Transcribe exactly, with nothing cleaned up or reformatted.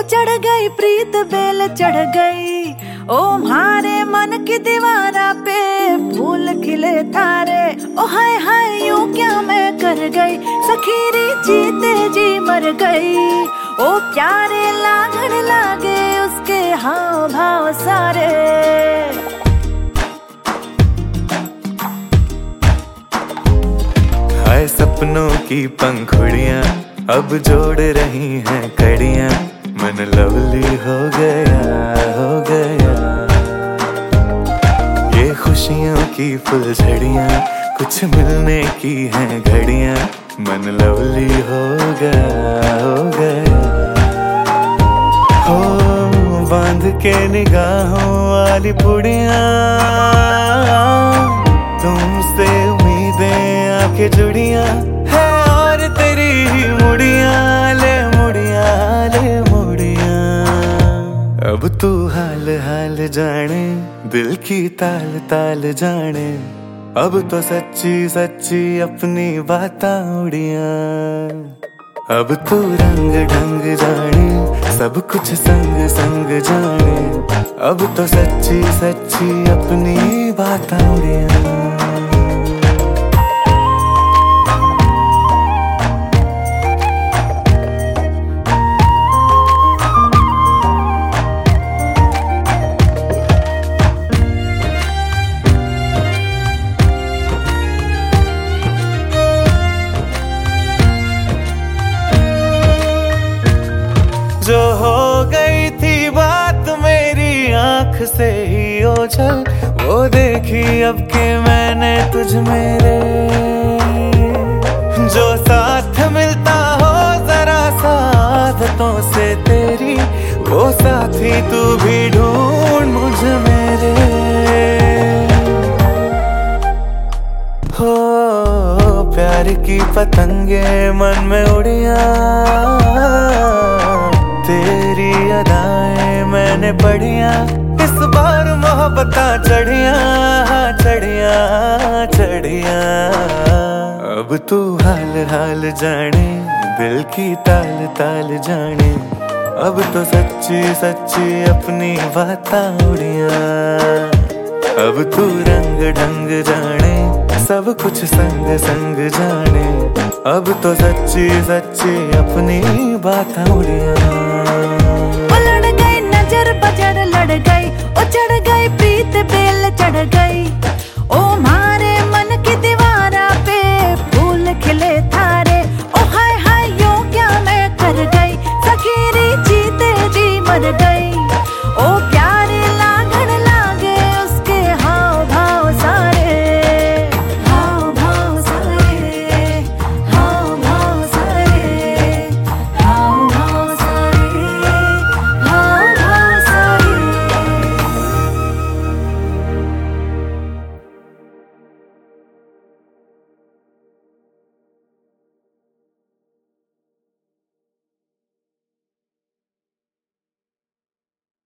चढ़ गई प्रीत बेल चढ़ गई, ओ मारे मन की दीवारा पे फूल खिले थारे। ओ हाय हाय यूं क्या मैं कर गई, सखीरी जीते जी मर गई। ओ प्यारे लागण लागे उसके हाव भाव सारे। हाय सपनों की पंखुड़ियां अब जोड़ रही हैं कड़ियां, मन लवली हो गया हो गया। ये खुशियों की फुलझड़ियां कुछ मिलने की हैं घड़ियां, मन लवली हो गया हो गया। हो बांध के निगाहों वाली पुड़ियां, तुमसे उम्मीदें आके जुड़ियां है, और तेरी ही मुड़ियां ले मुड़ियां ले मुड़ियां। अब तू हाल हाल जाने, दिल की ताल ताल जाने, अब तो सच्ची सच्ची अपनी बातां उड़ियां। अब तू रंग ढंग जाने, सब कुछ संग संग जाने, अब तो सच्ची सच्ची अपनी बातां उड़ियां। जो हो गई थी बात मेरी आंख से ही ओझल, वो देखी अब के मैंने तुझ मेरे। जो साथ मिलता हो जरा सादतों से तेरी, वो साथी तू भी ढूंढ मुझ मेरे। हो प्यार की पतंगे मन में उड़ियां, तेरी अदाएं मैंने पढ़िया, इस बार मोहब्बतां चढ़िया चढ़िया चढ़िया। अब तू हाल हाल जाने, दिल की ताल ताल जाने, अब तो सच्ची सच्ची अपनी बातां उड़ियां। अब तू रंग ढंग जाने, सब कुछ संग संग जाने, अब तो सच्ची सच्ची अपनी बातां उड़ियां। लड़ गई नजर बजर लड़ गई, ओ चढ़ गई प्रीत बेल चढ़ गई, ओ मारे मन की दीवारा पे फूल खिले थारे। ओ हाय हाय यूं क्या मैं कर गई, सखीरी जीते जी मर गई।